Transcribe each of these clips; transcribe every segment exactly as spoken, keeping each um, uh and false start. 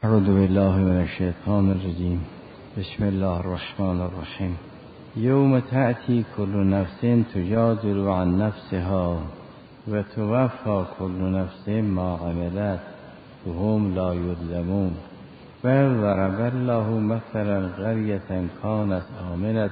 اعوذ بالله من الشیطان الرجیم. بسم الله الرحمن الرحیم. یوم تأتی کل نفس تجادل عن نفسها و توفی کل نفس ما عملت و هم لا یظلمون. و ضرب الله مثلا قریة کانت آمنة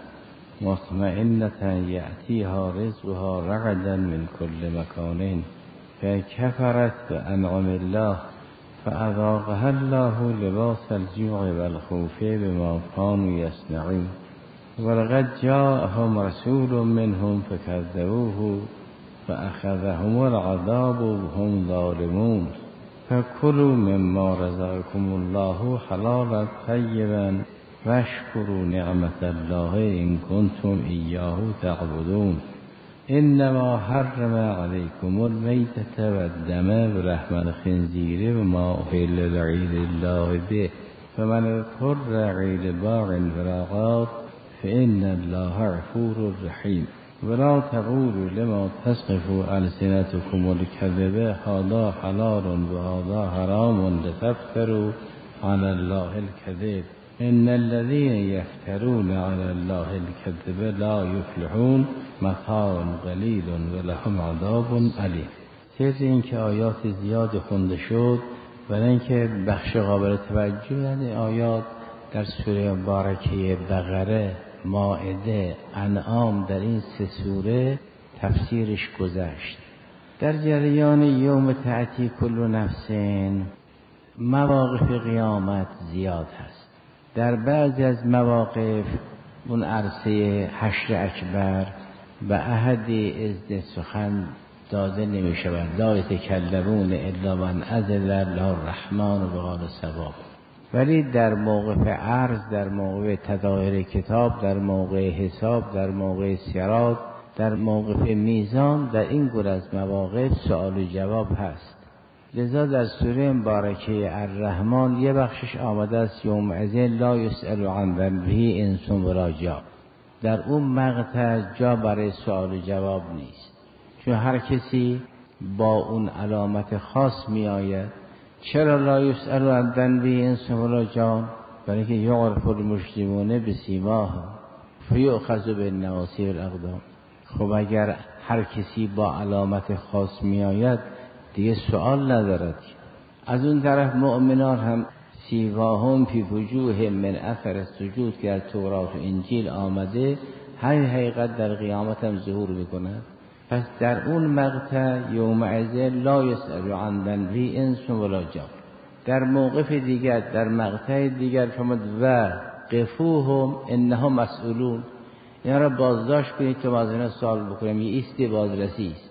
مطمئنة یأتیها رزقها رغدا من کل مکان فکفرت بانعم الله فأذاقها الله لباس الجوع والخوف بما كانوا يصنعون. ولقد جاءهم رسول منهم فكذبوه فأخذهم العذاب وهم ظالمون. فكلوا مما رزقكم الله حلالا طيبا واشكروا نعمة الله إن كنتم إياه تعبدون. انما حرم عليكم المیتة والدم ولحم الخنزير وما أهل لغير الله به فمن اضطر غير باغ ولا عاد فإن الله غفور رحيم. ولا تقولوا لما تصف ألسنتكم الكذب هذا حلال وهذا حرام لتفتروا على الله الكذب ان الذين يفترون على الله الكذب لا يفلحون. متاع قلیل ولهم عذاب علیم. سر این که آیات زیاد خونده شد برای اینکه بخش قابل توجه یعنی آیات در سوره مبارکه بقره، مائده، انعام، در این سه سوره تفسیرش گذشت. در جریان یوم تأتی کل نفس مواقف قیامت زیاد هست. در بعضی از مواقف اون عرصه حشر اکبر و عهد ازد سخن داده نمی شود. لا یتکلمون الا من اذن له الرحمن و بقال ثواب. ولی در موقف عرض، در موقع تظاهر کتاب، در موقع حساب، در موقع صراط، در موقف میزان، در این گونه از مواقف سوال و جواب هست. لذا در سوره مبارکه الرحمن یه بخشش آمده است یومئذ لا یسأل عن ذنبه انس ولا جان. در اون مقطع جا برای سوال و جواب نیست، چون هر کسی با اون علامت خاص می آید. چرا لا یسأل عن ذنبه انس ولا جان؟ برای اینکه یعرف المجرمون بسیماهم فیؤخذ بالنواصی والاقدام. خب اگر هر کسی با علامت خاص می آید دیگه سوال ندارد. از اون طرف مؤمنان هم سیماهم فی وجوههم من اثر السجود که از تورات و انجیل آمده هر حقیقت در قیامت هم ظهور میکنه. پس در اون مقطع یومئذ لا یسأل عن ذنبه انس ولا جان. در موقف دیگر، در مقطع دیگر فرمود و قفوهم انهم مسئولون. اینا را بازداشت کنید تو از اینا سوال بکنیم. یه ایست بازرسی است.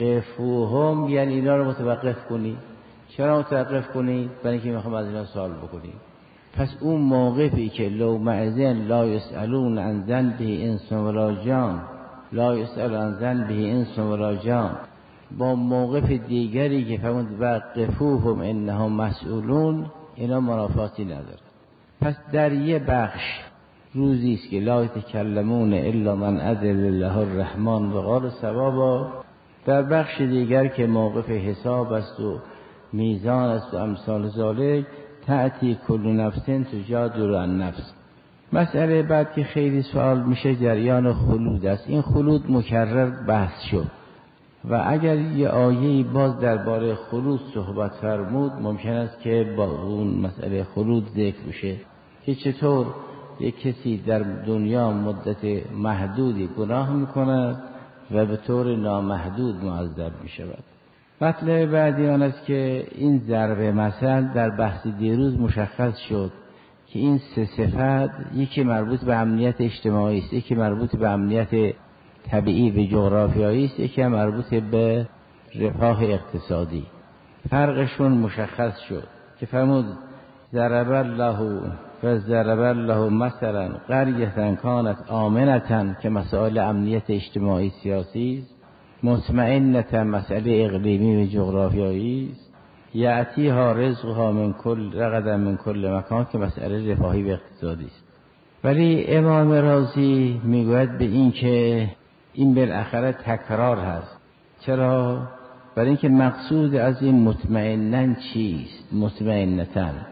قفوهم یعنی اینا رو متوقف کنید. چرا متوقف کنید؟ برای اینکه میخوام از اینا سوال بکنید. پس اون موقفی که لو معذن لا یسألون عن ذنبه انس ولا جان، لا یسأل عن ذنبه انس ولا جان، با موقف دیگری که فرمود و قفوهم انهم مسئولون، اینا منافاتی نداره. پس در یه بخش روزی است که لا یتکلمون الا من اذن له الرحمن و قال ثوابا. در بخش دیگر که موقف حساب است و میزان است و امثال ذالک تأتی کل نفس تجادل عن نفس. مسئله بعد که خیلی سوال میشه جریان خلود است. این خلود مکرر بحث شد و اگر یه آیه‌ای باز درباره خلود صحبت فرمود ممکن است که با اون مسئله خلود ذکر بشه که چطور یک کسی در دنیا مدت محدودی گناه میکند و به طور نامحدود معذب میشود. مطلب بعدی آن است که این ضرب مثل در بحث دیروز مشخص شد که این سه صفت یکی مربوط به امنیت اجتماعی است، یکی مربوط به امنیت طبیعی و جغرافیایی است، یکی مربوط به رفاه اقتصادی. فرقشون مشخص شد که فرمود ضرب الله و ضرب الله مثلا قریة کانت آمنة که مسائل امنیت اجتماعی سیاسی است، مطمئنة مسئله اقلیمی و جغرافیایی است، یأتیها رزقها من کل رغدا من کل مکان که مسئله رفاهی و اقتصادی است. ولی امام رازی میگوید به این که این بالاخره تکرار هست. چرا؟ برای اینکه مقصود از این مطمئنن چیست؟ مطمئنتن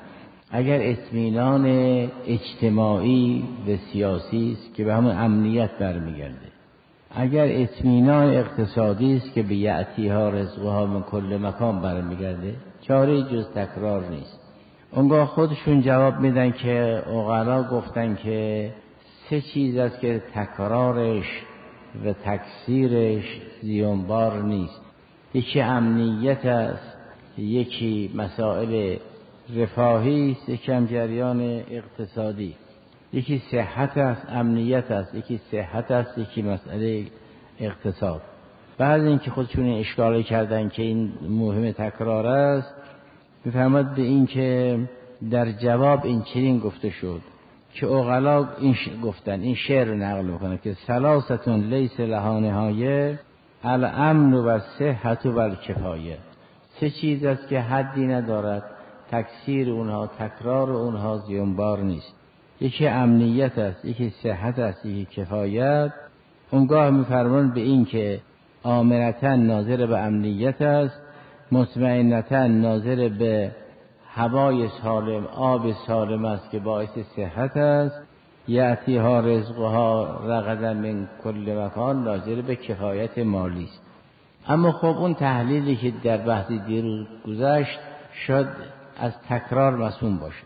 اگر اطمینان اجتماعی و سیاسی است که به همون امنیت برمیگرده، اگر اطمینان اقتصادی است که به یأتیها رزقها من کل مکان برمیگرده، چاره جز تکرار نیست. اونگاه خودشون جواب میدن که عقلا گفتن که سه چیز است که تکرارش و تکثیرش زیانبار نیست. یکی امنیت است، یکی مسائل رفاهی است، یکی هم جریان اقتصادی. یکی صحت است، امنیت است، یکی صحت است، یکی مسئله اقتصاد. بعد اینکه خودشون اشکال کردن که این مهم تکرار است، میفرماد به این که در جواب این چنین گفته شد که عقلا این گفتن، این شعر نقل میکنه که ثلاثتون لیس لها نهایه الامن و صحت و الکفایه. سه چیز است که حدی ندارد، تکثیر اونها، تکرار اونها زیانبار نیست. یکی امنیت است، یکی صحت است، یکی کفایت. اونگاه میفرمان به این که آمنتا ناظر به امنیت است، مطمئنتا ناظر به هوای سالم، آب سالم است که باعث صحت است. یأتیها رزقها رغدا من کل مکان ناظر به کفایت مالی است. اما خب اون تحلیلی که در بحث دیروز گذشت شاید از تکرار مسئول باشه.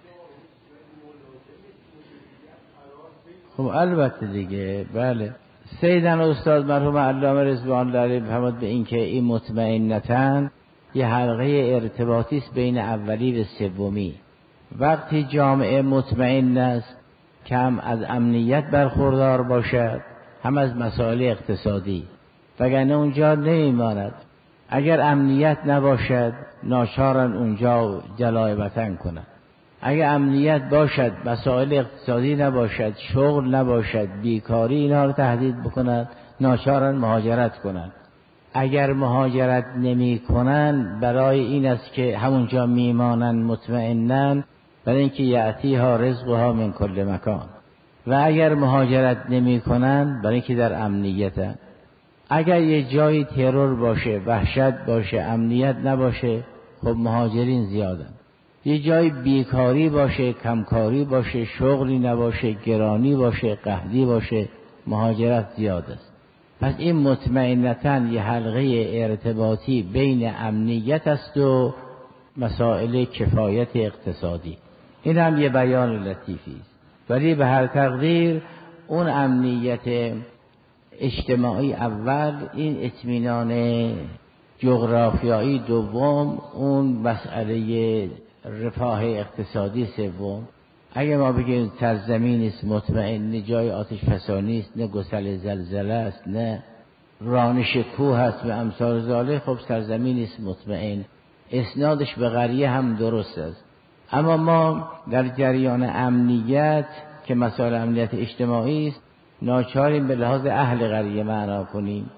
خب البته دیگه بله. سیدن استاد مرحوم علامه رضوان الله علیه فرمود به این که این مطمئنتاً یه حلقه ارتباطی است بین اولی و سومی. وقتی جامعه مطمئن است که هم از امنیت برخوردار باشد، هم از مسائل اقتصادی، وگرنه اونجا نمیماند. اگر امنیت نباشد ناچارن اونجا جلای وطن کنند. اگر امنیت باشد، مسائل اقتصادی نباشد، شغل نباشد، بیکاری اینا رو تهدید بکند، ناچارن مهاجرت کنند. اگر مهاجرت نمی کنند برای این است که همونجا میمانند مطمئنن، برای اینکه یأتیها رزقها من کل مکان. و اگر مهاجرت نمی کنند برای اینکه در امنیتن. اگر یه جایی ترور باشه، وحشت باشه، امنیت نباشه، خب مهاجرین زیادن. یه جای بیکاری باشه، کمکاری باشه، شغلی نباشه، گرانی باشه، قحطی باشه، مهاجرت زیاد است. پس این مطمئنتاً یه حلقه ارتباطی بین امنیت است و مسائل کفایت اقتصادی. این هم یه بیان لطیفی است. ولی به هر تقدیر اون امنیت اجتماعی اول، این اطمینان جغرافیایی دوم، اون مسئله رفاه اقتصادی سوم. اگه ما بگیم سرزمین است مطمئن، نه جای آتش فسانی است، نه گسل زلزله است، نه رانش کوه است و امثال ذالک، خب سرزمین است مطمئن. اسنادش به قریه هم درست است. اما ما در جریان امنیت که مسائل امنیت اجتماعی است، ناچاریم به لحاظ اهل قریه معنا کنیم.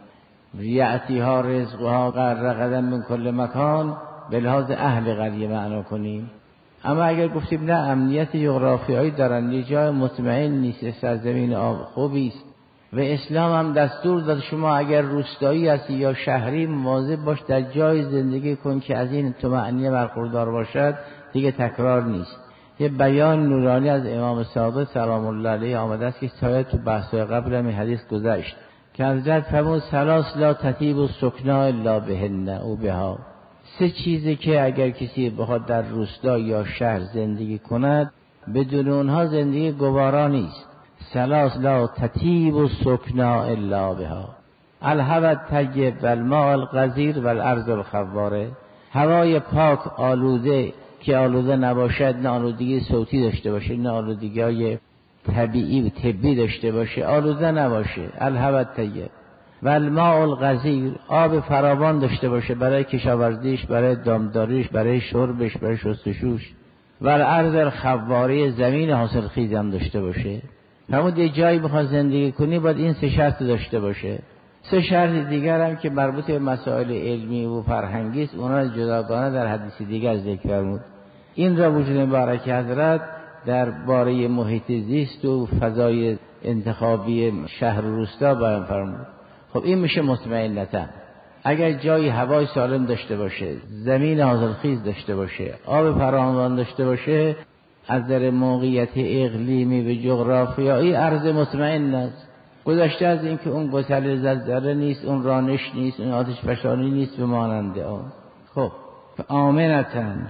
یأتیها رزقها رغدا من کل مکان به لحاظ اهل قریه معنا کنیم. اما اگر گفتیم نه، امنیت جغرافیایی دارن، یه جای مطمئن نیست، سرزمین خوبی است و اسلام هم دستور داد شما اگر روستایی هستی یا شهری مواظب باش در جای زندگی کن که از این طمأنینه برخوردار باشد. دیگه تکرار نیست. یه بیان نورانی از امام صادق سلام الله علیه آمده است که سایه تو بحث‌های قبل هم حدیث گذشت که حضرت فرمود ثلاث لا تطیب السکنا الا بهن او بها. سه چیزی که اگر کسی بخواد در روستا یا شهر زندگی کند بدون اونها زندگی گوارا نیست. ثلاث لا تطیب السکنا الا بها الهوا الطیب والماء الغزیر والارض الخواره. هوای پاک آلوده که آلوده نباشد، نه آلودگی صوتی داشته باشه، نه آلودگی های طبیعی و طبی داشته باشه، آلوده نباشه. الهوا الطیب والماء الغزیر، آب فراوان داشته باشه برای کشاورزیش، برای دامداریش، برای شربش، برای شستشوش. والارض الخواره، زمین حاصل خیز هم داشته باشه. همون یه جایی بخواد زندگی کنی باید این سه شرط داشته باشه. سه شرط دیگر هم که مربوط به مسائل علمی و فرهنگی است، اونا جداگانه در حدیث دیگر ذکر فرمود. این را وجود مبارک حضرت در باره محیط زیست و فضای انتخابی شهر و روستا بیان فرمود. خب این میشه مطمئنتاً. اگر جایی هوای سالم داشته باشه، زمین حاصلخیز داشته باشه، آب فراوان داشته باشه، از در موقعیت اقلیمی و جغرافیایی ارض مطمئن است. گذشته از این که اون گسل زلزله نیست، اون رانش نیست، اون آتش فشانی نیست به مانند آن. خب آمنتن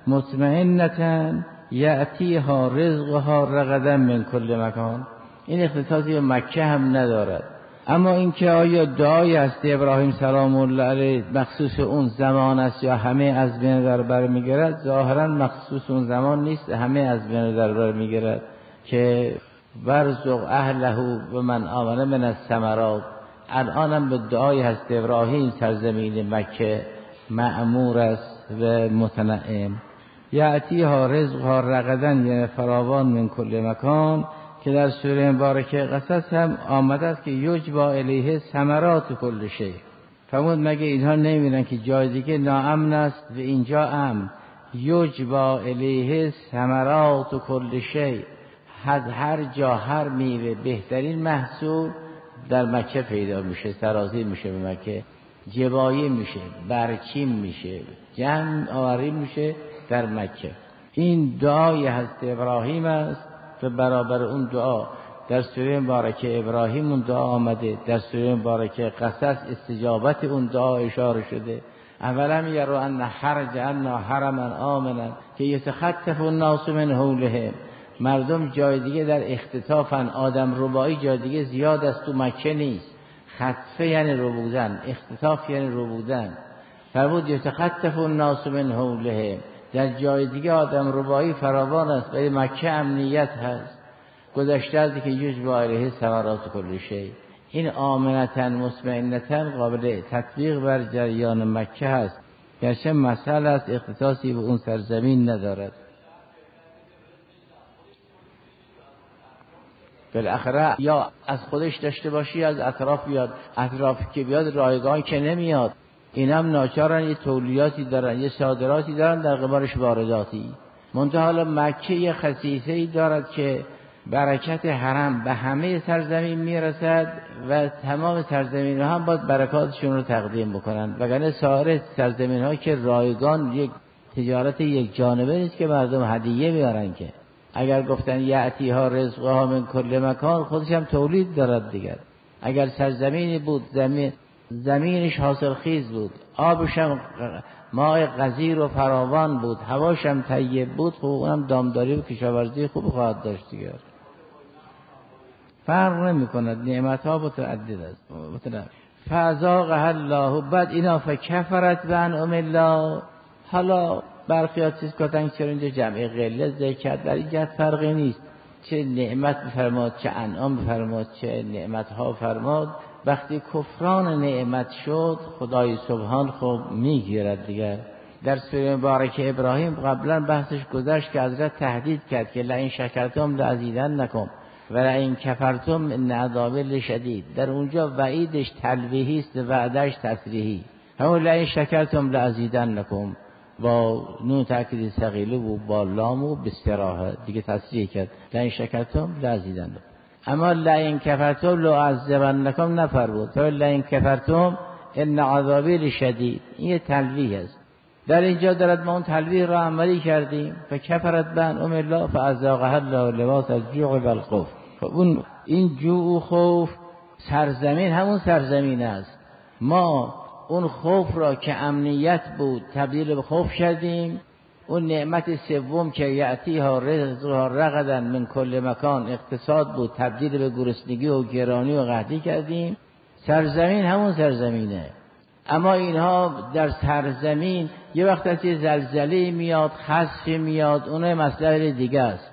مطمئنتن یأتیها رزقها رغدا من کل مکان. این اختصاصی به مکه هم ندارد. اما اینکه آیا دعای است ابراهیم سلام الله علیه مخصوص اون زمان است یا همه از بین در بر میگیرد؟ ظاهرا مخصوص اون زمان نیست، همه از بین در بر میگیرد که ورزق اهله و من آمن من الثمرات. الانم به دعای هست ابراهیم سرزمین مکه معمور است و متنعم. یأتیها رزقها رغدا یعنی فراوان من کل مکان، که در سوره مبارکه قصص هم آمده است که یجبا الیه ثمرات کل شیء. فرمود مگه اینها نمی‌بینن که جای دیگه ناامن است و اینجا امن؟ یجبا الیه ثمرات کل شیء، از هر جا هر میوه بهترین محصول در مکه پیدا میشه، سرازیر میشه به مکه، جبایه میشه، برچین میشه، جمع آوری میشه در مکه. این دعای حضرت ابراهیم است و برابر اون دعا در سوره مبارکه ابراهیم اون دعا آمده، در سوره مبارکه قصص استجابت اون دعا اشاره شده. اولا یرو ان حرج ان حرما آمنا که یتخطف الناس من حولهم. مردم جای دیگه در اختطافن، آدم ربایی جای دیگه زیاد است، تو مکه نیست. خطفه یعنی رو بودن، اختطاف یعنی رو بودن. فرمود یتخطف الناس من حولهم، در جای دیگه آدم ربایی فراوان است ولی مکه امنیت هست. گذشته از که یوج با علیه ثمرات کل شیء. این آمنتن مطمئنتن قابل تطبیق بر جریان مکه هست، گرچه مسئله است اختصاصی به اون سرزمین ندارد. بالاخره یا از خودش داشته باشی از اطراف بیاد، اطراف که بیاد رایگان که نمیاد. این هم ناچارن یه تولیاتی دارن، یه صادراتی دارن، در قبالش وارداتی. منتها حالا مکه یه خصیصه‌ای دارد که برکت حرم به همه سرزمین میرسد و تمام سرزمین ها هم باید برکاتشون رو تقدیم بکنن، وگرنه سایر سرزمین ها که رایگان یک تجارت یک جانبه نیست که مردم هدیه میارن. که اگر گفتن یأتیها رزقها من کل مکان، خودش هم تولید دارد دیگر. اگر سرزمینی بود زمین زمینش حاصل خیز بود، آبش هم ماء غزیر و فراوان بود، هواش هم طیب بود، خب اونم دامداری و کشاورزی خوب خواهد داشت دیگر. فرق نمی کند، نعمت ها متعدد است. فازاقها الله. بعد اینا فکفرت بانعم الله. حالا برخیات چیز کتن چرا اینجا جمع قله ذکر، در اینجا فرقی نیست، چه نعمت بفرماد چه انعام بفرماد چه نعمت ها فرماد. وقتی کفران نعمت شد خدای سبحان خب میگیرد دیگر. در سوره مبارکه ابراهیم قبلا بحثش گذشت که حضرت تهدید کرد که لئن شکرتم لازیدنکم و لئن کفرتم ان عذابی لشدید. در اونجا وعیدش تلویحی است، وعدهش تصریحی. همون لئن شکرتم لازیدنکم با نون تأکید ثقیله و با لام و بستراحه دیگه تصریح کرد، لئن شکرتم لازیدنکم. اما لئن کفرتم لأعذبنکم نفرمود، تو لئن کفرتم ان عذابی لشدید. این تلویح است. در اینجا دارد ما اون تلویح را عملی کردیم. فکفرت بانعم الله فاذاقها الله لباس الجوع والخوف. اون این جوع و خوف سرزمین همون سرزمین است. ما اون خوف را که امنیت بود تبدیل به خوف کردیم. اون نعمت سوم که یأتیها رزقها رغدا من کل مکان اقتصاد بود، تبدیل به گرسنگی و گرانی و قحطی کردیم. سرزمین همون سرزمینه. اما اینها در سرزمین یه وقت از یه زلزله میاد، خسفی میاد، اون مسئله دیگه است.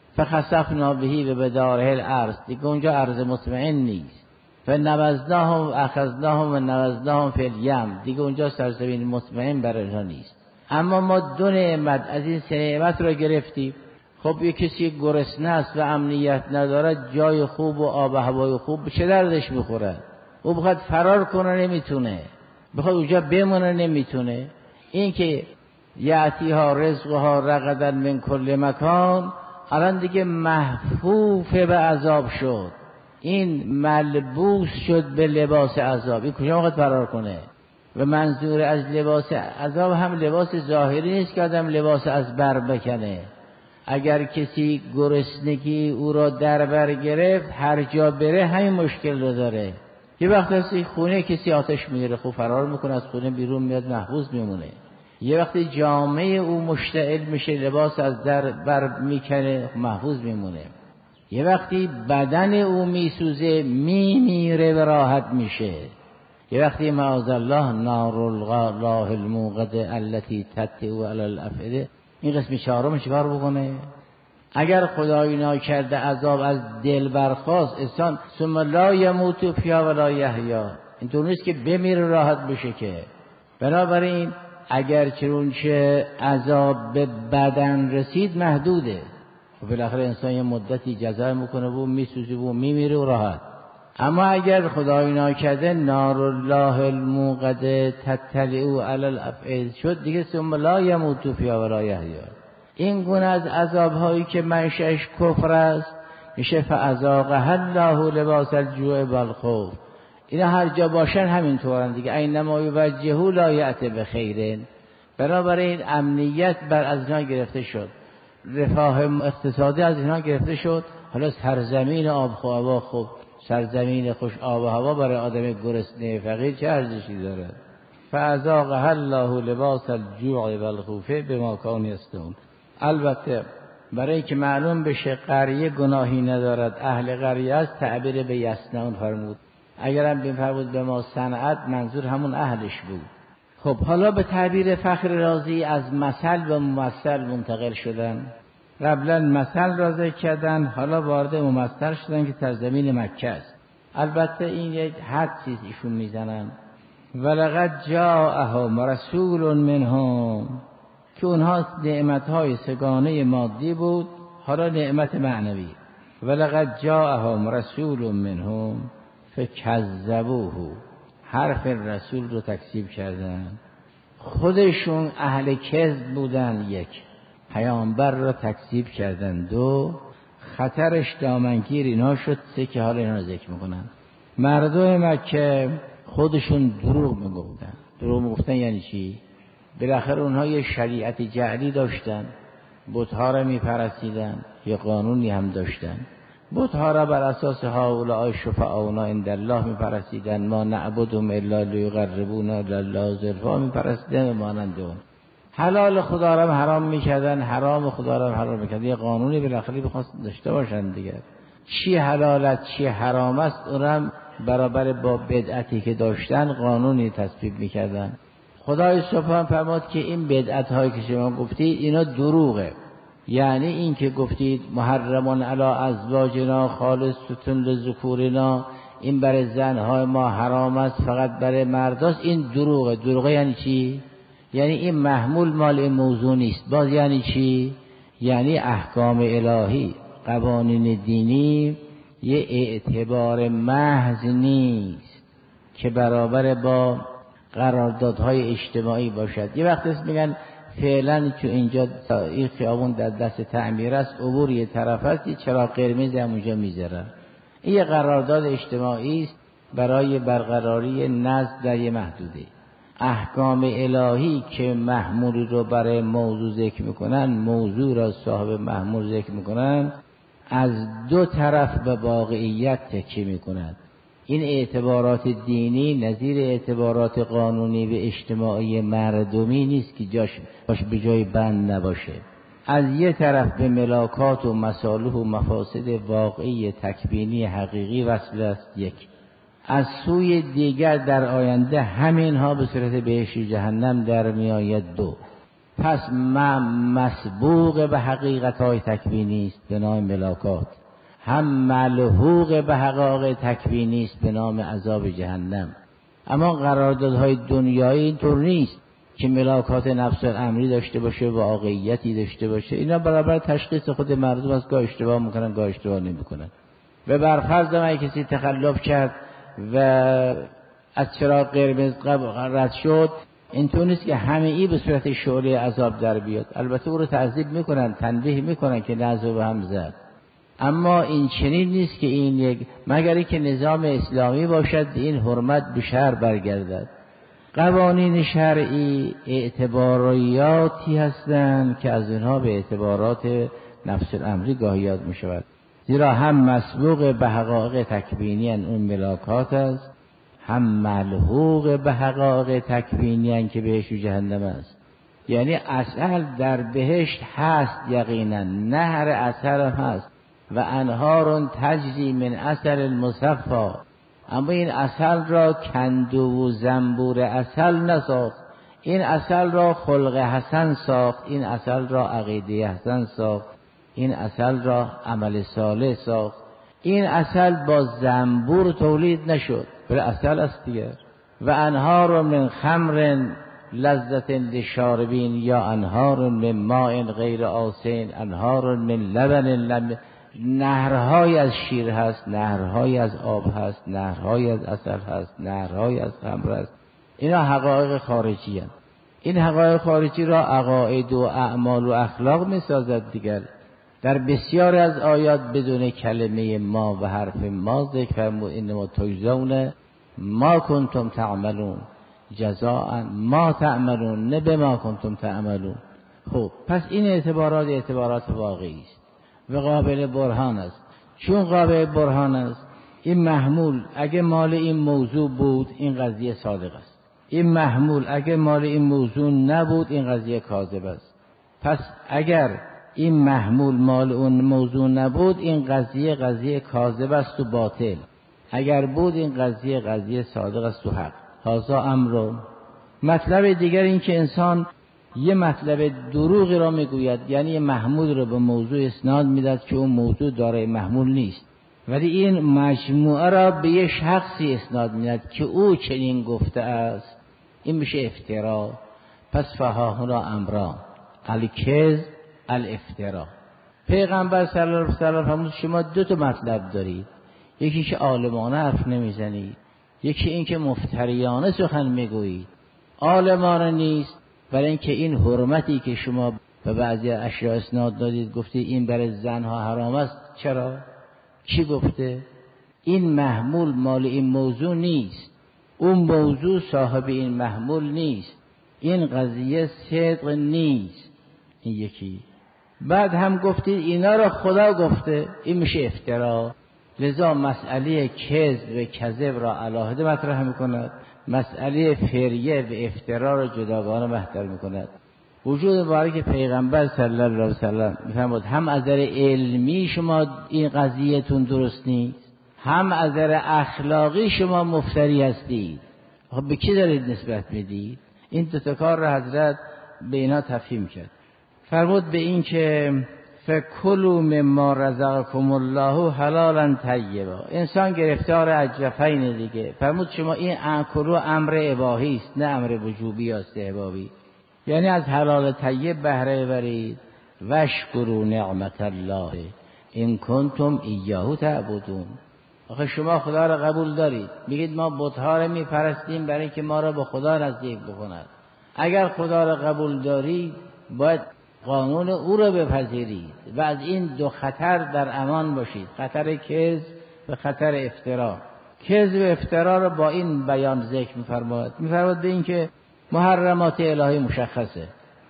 فخسفنا بهی و بداره الارض، دیگه اونجا ارض مطمئن نیست. فنبذناهم اخذناهم و نبذناهم فی الیم، دیگه اونجا سرزمین مطمئن برای اونها نیست. اما ما دو نعمت از این سه نعمت رو گرفتیم. خب یه کسی گرسنه است و امنیت نداره، جای خوب و آب و هوای خوب به چه دردش میخوره؟ او بخواد فرار کنه نمیتونه، بخواد اونجا بمونه نمیتونه. این که یأتیها رزقها رغدا من کل مکان الان دیگه محفوف به عذاب شد، این ملبوس شد به لباس عذاب. این کجا میخواد فرار کنه؟ و منظور از لباس عذاب هم لباس ظاهری نیست که آدم لباس از بر بکنه. اگر کسی گرسنگی او را در بر گرفت، هر جا بره همین مشکل رو داره. یه وقت هستی خونه کسی آتش میگیره، خب فرار میکنه، از خونه بیرون میاد، محفوظ میمونه. یه وقتی جامعه او مشتعل میشه، لباس از در بر میکنه، محفوظ میمونه. یه وقتی بدن او میسوزه، میمیره و راحت میشه. یه وقتی معاذالله نار الله الموقده التي تطلع علی الافئده، این قسم چهارم چیکار بکنه؟ اگر خدای ناکرده عذاب از دل برخاست، انسان ثم لا یموت فیها ولا یحیا، اینطور نیست که بمیره راحت بشه که. بنابراین اگر چنانچه عذاب به بدن رسید محدوده، و بالاخره انسان یه مدتی جزا میکنه و میسوزه و میمیره و راحت. اما اگر خدای ناکرده نار الله الموقده تطلع علی الافئده شد، دیگه ثم لا یموت فیها ولا یحیا. این گونه از عذاب‌هایی که منشأش کفر است، میشه فاذاقها الله لباس الجوع والخوف. اینا هر جا باشن همینطورن دیگه، اینما یوجهوا لا یأتی بخیر. بنابراین امنیت بر از اینا گرفته شد، رفاه اقتصادی از اینا گرفته شد. حالا سرزمین آب و هوا، خوب سرزمین خوش آب و هوا برای آدم گرسنه فقیر چه ارزشی داره؟ فاذاقها الله لباس الجوع والخوف بما كانوا یصنعون. البته برای که معلوم بشه قریه گناهی ندارد، اهل قریه است، تعبیر به یصنعون فرمود. اگرم بفرمود به ما صنعت، منظور همون اهلش بود. خب حالا به تعبیر فخر رازی از مثل به ممثل منتقل شدن. قبلا مثل را ذکر کردن، حالا وارد ممثل شدن که سرزمین مکه است. البته این یک حد چیز ایشون میزنن، ولقد جاءهم رسول منهم، که اونها نعمتهای سگانه مادی بود، حالا نعمت معنوی. ولقد جاءهم رسول منهم فکذبوه، حرف رسول رو تکذیب کردن. خودشون اهل کذب بودن، یک پیامبر رو تکذیب کردن، دو خطرش دامنگیر اینا شد، سه که حالا اینا ذکر میکنن. مردم مکه خودشون دروغ میگفتن. دروغ میگفتن یعنی چی؟ بالاخره اونها یه شریعت جعلی داشتن، بت‌ها را میپرستیدن، یه قانونی هم داشتن. بت‌ها را بر اساس هؤلاء شفعاؤنا عند الله میپرستیدن، ما نعبدهم الا لیقربونا الی الله زلفا میپرستیدن، مانند اون. حلال خدا را حرام میکردن، حرام خدا را حرام میکردن. یه قانونی بالاخره بخواست داشته باشن دیگه. چی حلال است چی حرام است، اونم برابر با بدعتی که داشتن قانونی تصویب میکردن. خدای سبحان فرمود که این بدعت هایی که شما گفتید اینا دروغه. یعنی این که گفتید محرمون علی ازواجنا خالصتون لذکورنا، این برای زنهای ما حرام است فقط برای مرداست، این دروغه. دروغه یعنی چی؟ یعنی این محمول مال این موضوع نیست. باز یعنی چی؟ یعنی احکام الهی، قوانین دینی یه اعتبار محض نیست که برابر با قراردادهای اجتماعی باشد. یه وقت است میگن فعلا چون اینجا این خیابون در دست تعمیر است، عبور یه طرف است، چراغ قرمز همونجا میذارن. این یه قرارداد اجتماعی است برای برقراری نظم در یه محدوده. احکام الهی که محمول رو برای موضوع ذکر میکنن، موضوع را صاحب محمول ذکر میکنن، از دو طرف به واقعیت تکیه میکنند. این اعتبارات دینی نظیر اعتبارات قانونی و اجتماعی مردمی نیست که جاش باش به جای بند نباشه. از یه طرف به ملاکات و مصالح و مفاسد واقعی تکوینی حقیقی وصل است، یک. از سوی دیگر در آینده همینها به صورت بهشت جهنم در میآید، دو. پس مسبوق به حقیقت‌های تکوینی است به نام ملاکات، هم ملحوق به حقایق تکوینی است به نام عذاب جهنم. اما قراردادهای دنیایی اینطور نیست که ملاکات نفس الامری داشته باشه و واقعیتی داشته باشه. اینا برابر تشخیص خود مردم است، گاه اشتباه میکنن گاه اشتباه نمیکنن. و برفرض ما کسی تخلف کرد و از چراغ قرمز رد شد، اینطور نیست که همه ای به صورت شعله عذاب در بیاد. البته او رو تعذیب میکنن، تنبیه میکنن که نزد و هم زد، اما این چنین نیست که این یک، مگر که نظام اسلامی باشد این حرمت به شهر برگردد. قوانین شرعی اعتباریاتی هستند که از اینها به اعتبارات نفس الامری گاهی یاد می شود، زیرا هم مسبوق به حقایق تکوینی اون ملاکات است، هم ملحوق به حقایق تکوینی که بهشت و جهنم است. یعنی عسل در بهشت هست یقینا، نهر عسل هم هست و انهار تجری من عسل المصفا، اما این عسل را کندو و زنبور عسل نساخت، این عسل را خلق حسن ساخت، این عسل را عقیده حسن ساخت، این عسل را عمل صالح ساخت. این عسل با زنبور تولید نشد، بل عسل است دیگر. و انهار من خمر لذت للشاربین یا انهار من ماء غیر آسین، انهار من لبن لم، نهرهای از شیر هست، نهرهای از آب هست، نهرهای از عسل هست، نهرهای از خمر هست. اینا حقایق خارجی هست. این حقایق خارجی را عقاید و اعمال و اخلاق می سازد دیگر. در بسیار از آیات بدون کلمه ما و حرف ما ذکر فرمود انما تجزون ما کنتم تعملون جزاء ما تعملون نه بما کنتم تعملون. خب پس این اعتبارات اعتبارات واقعی است و قابل برهان است. چون قابل برهان است، این محمول اگه مال این موضوع بود این قضیه صادق است، این محمول اگه مال این موضوع نبود این قضیه کاذب است. پس اگر این محمول مال اون موضوع نبود این قضیه قضیه کاذب است و باطل، اگر بود این قضیه قضیه صادق است و حق. هذا امر. مطلب دیگر این که انسان یه مطلب دروغی را میگوید، یعنی یه محمول را به موضوع اسناد میدهد که اون موضوع دارای محمول نیست، ولی این مجموعه را به یه شخصی اسناد میدهد که او چنین گفته است. این میشه افترا. پس فهاهنا امران الکذب الافترا. پیغمبر صلی الله علیه و سلم فرمود شما دو تا مطلب دارید، یکی که عالمانه حرف نمیزنید، یکی این که مفتریانه سخن میگویید. عالمانه نیست برای اینکه این حرمتی که شما به بعضی اشیاء اسناد دادید گفتید این برای زنها حرام است، چرا؟ کی گفته؟ این محمول مال این موضوع نیست، اون موضوع صاحب این محمول نیست، این قضیه صدق نیست. این یکی. بعد هم گفتید اینا را خدا گفته، این میشه افترا. لذا مسئله کذب و کذب را علاهده مطرح میکند، مسئله فریه و افترا را جداگانه مطرح میکند. وجود مبارک پیغمبر صلی الله علیه و سلم میفرمود هم از نظر علمی شما این قضیهتون درست نیست، هم از نظر اخلاقی شما مفتری هستید. خب به کی دارید نسبت میدید؟ این دو تا کار را حضرت به اینا تفهیم کرد. فرمود به این که فکلوا مما رزقکم الله حلالا طیبا. انسان گرفتار اجرفین دیگه. فرمود شما این اکلو امر اباحی است نه امر وجوبی یا استحبابی، یعنی از حلال طیب بهره برید. واشکروا نعمت الله ان کنتم ایاه تعبدون. آخه شما خدا را قبول دارید، میگید ما بت‌ها را میپرستیم برای اینکه ما را به خدا نزدیک بکند. اگر خدا را قبول دارید باید قانون او را بپذیرید و از این دو خطر در امان باشید، خطر کذب و خطر افترا. کذب و افترا را با این بیان ذکر می‌فرماید. می‌فرماید به این که محرمات الهی مشخصه.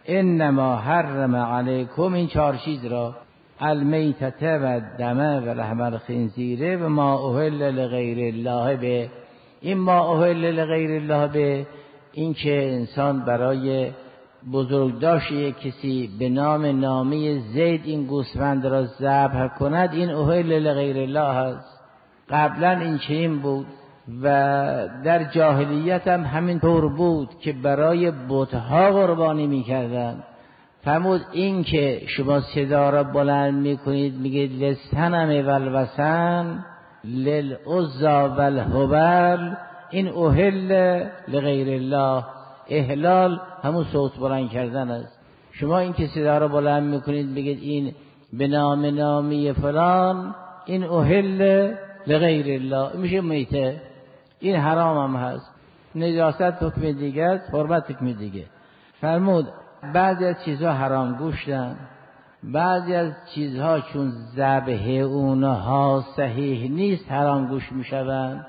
انما حرم علیکم، این چهار چیز را، المیتة و الدم و لحم الخنزیر و ما اهل لغیر الله به. این ما اهل لغیر الله به این که انسان برای بزرگداشت یک کسی به نام نامی زید این گوسفند را ذبح کند، این اهل لغیر الله است. قبلا این چنین بود و در جاهلیت هم همین طور بود که برای بت‌ها قربانی می‌کردند. فرمود این که شما صدا را بلند می‌کنید میگید للصنم والوثن للعزی والهبل، این اهل لغیر الله. احلال همون صوت بلند کردن است. شما این که صدا را بلند میکنید بگید این به نام نامی فلان، این اهل لغیر الله، میشه میته، این حرام هم هست. نجاست حکم دیگه است، حرمت حکم دیگه. فرمود بعضی از چیزها حرام گوشتن، بعضی از چیزها چون ذبح اونها صحیح نیست حرام گوش میشوند.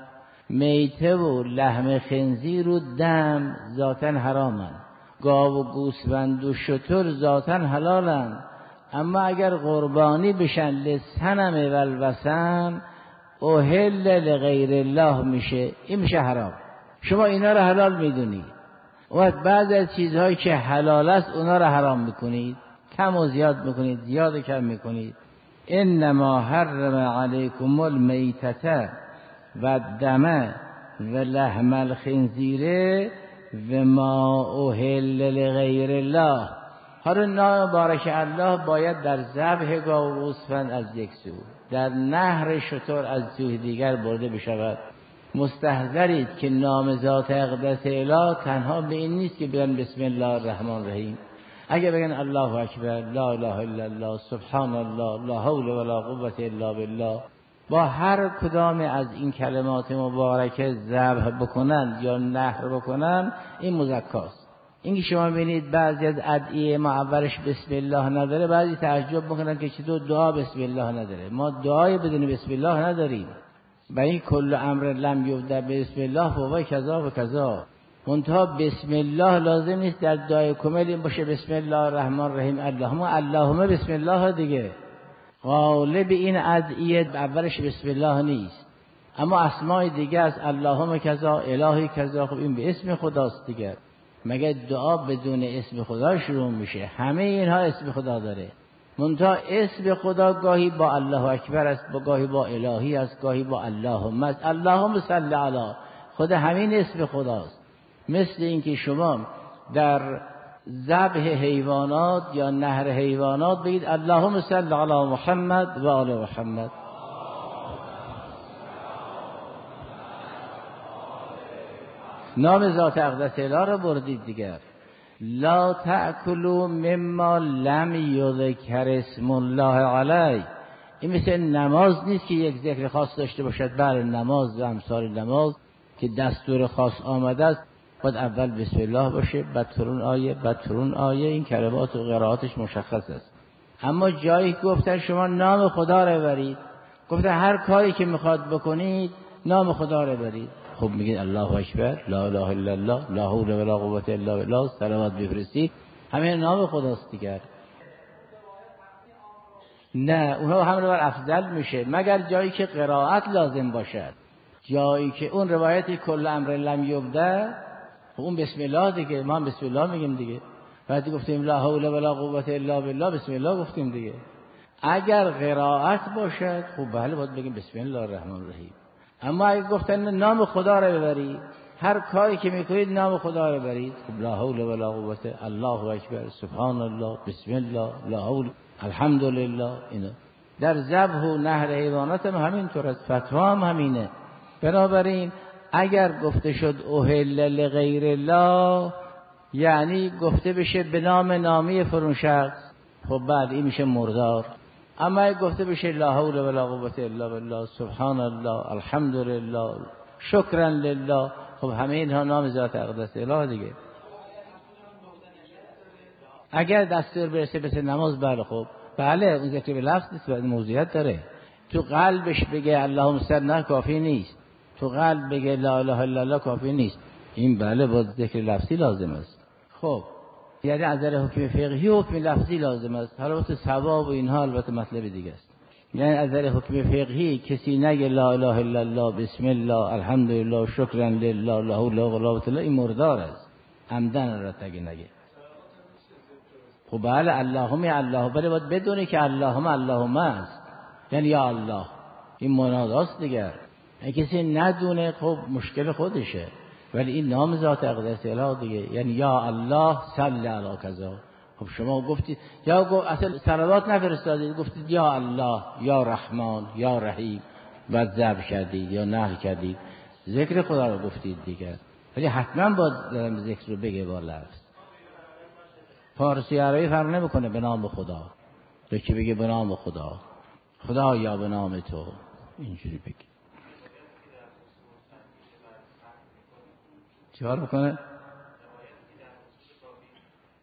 میته و لحم خنزیر و دم ذاتاً حرامن، گاو و گوسفند و شتر ذاتاً حلالن، اما اگر قربانی بشن للصنم و الوثن اهل لغیر الله میشه، این میشه حرام. شما اینا رو حلال میدونید و بعض از چیزهایی که حلال است اونا رو حرام میکنید، کم و زیاد میکنید، زیاد و کم میکنید. انما حرم علیکم المیتة و الدم و لحم الخنزیر و ما اهل لغیر الله. حالا نام بارک الله باید در ذبح گاو و گوسفند از یک سو، در نحر شتر از سوی دیگر برده بشود. مستحضرید که نام ذات اقدس اله تنها به این نیست که بگن بسم الله الرحمن الرحیم. اگه بگن الله اکبر، لا اله الا الله، سبحان الله، لا حول ولا قوة الا بالله، با هر کدام از این کلمات مبارکه ذبح بکنن یا نحر بکنن، این مزکاست. اینکه شما ببینید بعضی از ادعیه ما اولش بسم الله نداره، بعضی تعجب میکنن که چطور دعا بسم الله نداره. ما دعای بدون بسم الله نداریم. و این کل امر لم یبدأ بسم الله فهو کذا و کذا. منتها بسم الله لازم نیست در دعای کامل این باشه بسم الله الرحمن الرحیم اللهم اللهم بسم الله دیگه. غالب این ادعیه اولش بسم الله نیست، اما اسماء دیگه از اللهم کذا، الهی کذا، خب این به اسم خداست دیگه. مگه دعا بدون اسم خدا شروع میشه؟ همه اینها اسم خدا داره، منتها اسم خدا گاهی با الله اکبر است، با گاهی با الهی است، گاهی با اللهم است. اللهم صل علی، خود همین اسم خداست. مثل اینکه شما در ذبح حیوانات یا نحر حیوانات بگید اللهم صل علی محمد و آل محمد. نام ذات اقدس اله را بردید دیگر. لا تأکلوا مما لم یذکر اسم الله علیه. این مثل نماز نیست که یک ذکر خاص داشته باشد. بله نماز و امثال نماز که دستور خاص آمده است باید اول بسم الله باشه، بعد فرون آیه، بعد فرون آیه. این کلمات و قرائاتش مشخص است. اما جایی گفتن شما نام خدا را برید، گفتن هر کاری که میخواد بکنید نام خدا را برید. خب میگید الله اکبر، لا اله الا الله، لا حول ولا قوة الا بالله، صلوات بفرستید، همین نام خداست دیگر. نه اونها حمل بر افضل میشه مگر جایی که قرائت لازم باشد. جایی که اون روایتی کل امر لم یبدأ، اون بسم الله دیگه، ما هم بسم الله میگیم دیگه. بعد گفتیم لا حول ولا قوة الا بالله، بسم الله گفتیم دیگه. اگر قرائت باشد خب بله باید بگیم بسم الله الرحمن الرحیم. اما اگه گفتن نام خدا رو ببرید، هر کاری که میکنید نام خدا رو ببرید، خب لا حول ولا قوة، الله اکبر، سبحان الله، بسم الله، لا حول، الحمدلله. اینا در ذبح و نحر حیوانات هم همینطور است، فتوا هم همینه. بنابراین اگر گفته شد اهل لغیر الله، یعنی گفته بشه به نام نامی فرون شخص، خب بعد این میشه مردار. اما اگه گفته بشه لا حول ولا قوة الا بالله، سبحان الله، الحمدلله، شکرا لله، خب همه اینها نام ذات اقدس اله دیگه. اگر دستور برسه مثل نماز، بله خب بله اون ذکر به لفظ نیست، باید موضوعیت داره. تو قلبش بگه اللهم صل نه کافی نیست، تو قلب بگه لا اله الا الله کافی نیست. این بله با ذکر لفظی لازم است. خب یعنی از نظر حکم فقهی حکم لفظی لازم است. حالا تو ثواب و اینها البته مطلب دیگه است. یعنی از نظر حکم فقهی کسی نگه لا اله الا الله، بسم الله، الحمدلله، شکرا لله، لا حول ولا قوة الا، این مردار است. عمدن را تگه نگه. خب بله اللهم الله، ولی باید بدونی که اللهم اللهم است، یعنی یا الله. این مناداست دیگر. اگه کسی ندونه خب مشکل خودشه، ولی این نام ذات اقدس اله دیگه. یعنی یا الله صل علی کذا. خب شما گفتید یا گفت اصلا صلوات نفرستادید، گفتید یا الله، یا رحمان، یا رحیم، بعد ذبح کردید یا نحر کردید، ذکر خدا رو گفتید دیگه. ولی حتما باید ذکر رو بگه با لفظ. فارسی عربی فرق نمیکنه به نام خدا. یکی بگه به نام خدا، خدا یا به نام تو، اینجوری بگی. چیکار بکنه؟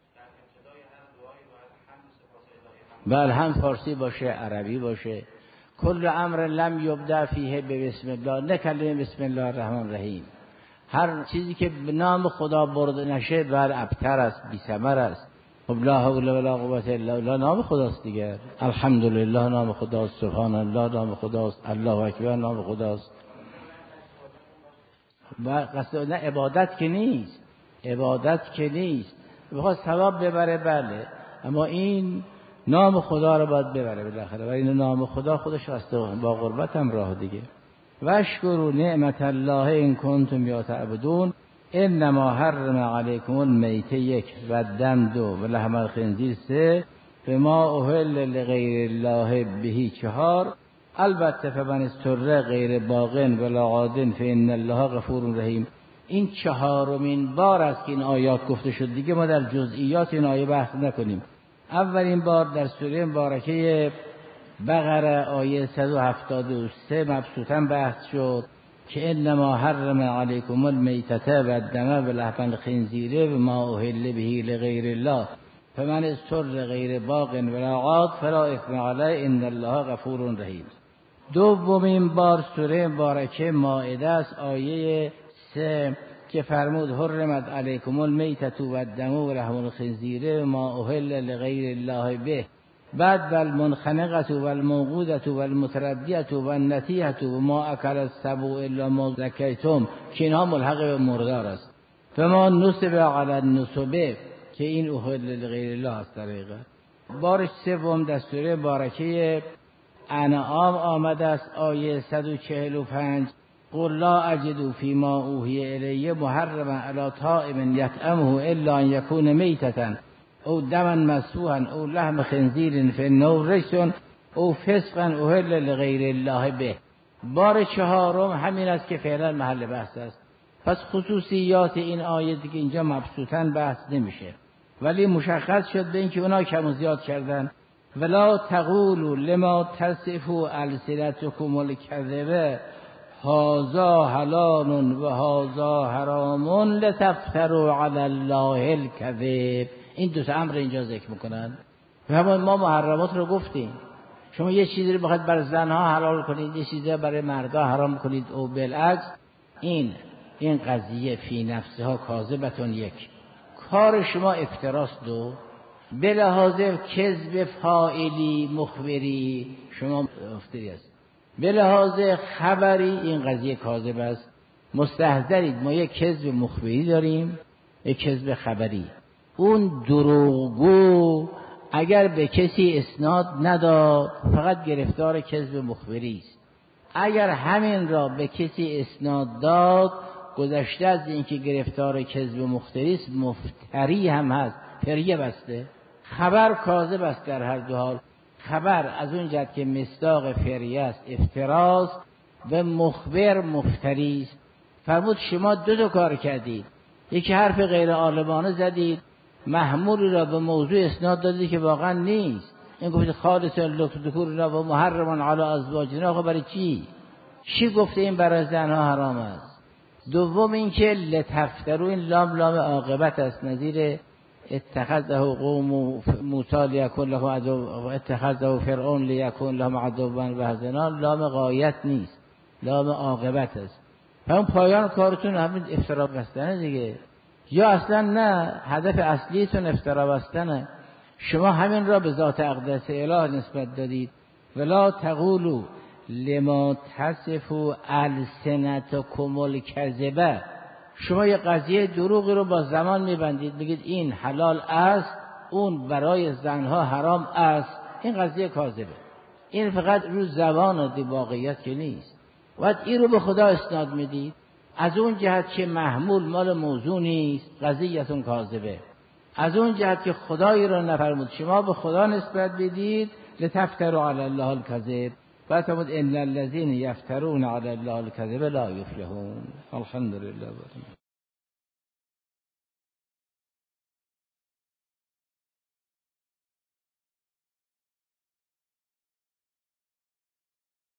بله هم فارسی باشه، عربی باشه. کل امر لم یبدأ فیه به بسم الله، نه کلمه بسم الله الرحمن الرحیم. هر چیزی که به نام خدا برده نشه بر ابتر است، بی ثمر است. خب لا حول ولا قوة الا بالله نام خداست دیگه. الحمدلله نام خداست، سبحان الله نام خداست، الله اکبر نام خداست. و قصد نه عبادت که نیست، عبادت که نیست، بخواد ثواب ببره بله، اما این نام خدا رو باید ببره بالاخره، و این نام خدا خودش هست با قربت هم راه دیگه. واشکروا نعمت الله ان کنتم یا تعبدون انما حرم علیکم المیته یک و دم دو و لحم الخنزیر سه به ما اهل لغیر الله بهی چهار. البته فمن استر غیر باغن ولا عادن فان الله غفور رحیم. این چهارمین بار است که این آیات گفته شد دیگه، ما در جزئیات این آیه بحث نکنیم. اولین بار در سوره مبارکه بقره آیه صد و هفتاد و سه مبسوطاً بحث شد که انما حرم علیکم المیتة و الدم و لحم الخنزیر و ما اهل به لغیر الله فمن استر غیر باغ ولا عاد فلا اثم علیه ان الله غفور رحیم. دومین بار سوره مبارکه مائده است آیه سه که فرمود حرمت علیکم المیتة و الدم و لحم الخنزیر و ما اهل لغیر الله به. بعد والمنخنقة والموقودة والمتردية والنطيحة و ما اکل السبع الا ما ذکیتم که اینها ملحق به مردار است. فما نصب علی النصب که این اهل لغیر الله است. طریقه بارش سوم در سوره مبارکه انعام آمده است آیه صد و چهل و پنج قل لا اجد فیما اوحی الی محرما علی طاعم یطعمه الا ان یکون میتة او دما مسفوحا او لحم خنزیر فانه رجس او فسقا اهل لغیر الله به. بار چهارم همین است که فعلا محل بحث است. پس خصوصیات این آیه دیگه اینجا مبسوطاً بحث نمیشه، ولی مشخص شد به اینکه اونا کم و زیاد کردن. ولا تقولوا لما تصفوا السنتكم الكذب هذا حلال و هذا حرام لتفتروا علی الله الكذب. این دو تا امر اینجا ذکر میکنن. همون ما محرمات رو گفتیم، شما یه چیزی رو بخواید برای زنها حلال کنید، یه چیزی رو برای مردا حرام کنید او بالعکس. این این قضیه فی نفسها کاذبتون یک، کار شما افتراست. دو به لحاظ کذب فاعلی مخبری شما مفتری است، به لحاظ خبری این قضیه کاذب است. مستحضرید ما یک کذب مخبری داریم، یک کذب خبری. اون دروغگو اگر به کسی اسناد نداد فقط گرفتار کذب مخبری است. اگر همین را به کسی اسناد داد گذشته از اینکه گرفتار کذب مخبری است، مفتری هم هست، فریه بسته. خبر کاذب است در هر دو حال. خبر از اون جهت که مصداق فریه است، افتراست، و مخبر مفتری است. فرمود شما دو تا کار کردید، یکی حرف غیر عالمانه زدید، محمولی را به موضوع اسناد دادید که واقعا نیست. این گفتید خالص للذکور و محرم علی ازواجنا. آقا برای چی؟ چی گفته این برای زنها حرام است؟ دوم اینکه لتفتروا، این لام لام عاقبت است، نظیر اتخذه قوم موسی لیکون لهم عدوا و اتخذه فرعون لیکون لهم عدوا و حزنا. لام غایت نیست، لام عاقبت است. همون پایان کارتون همین افترا بستنه دیگه، یا اصلا نه هدف اصلیتون افترا بستنه. شما همین را به ذات اقدس اله نسبت دادید. ولا تقولوا لما تصفوا السنتكم الكذبه. شما یه قضیه دروغی رو با زمان میبندید، بگید این حلال است، اون برای زنها حرام است. این قضیه کاذبه. این فقط رو زبان و واقعیت که نیست. وقت این رو به خدا اسناد میدید، از اون جهت که محمول مال موضوع نیست، قضیهتون کاذبه. از اون جهت که خدایی رو نفرمود شما به خدا نسبت بدید، لتفتروا علی الله الکذب. بعد فرمود ان الذین یفترون علی الله الکذب لا یفلحون. الحمدلله.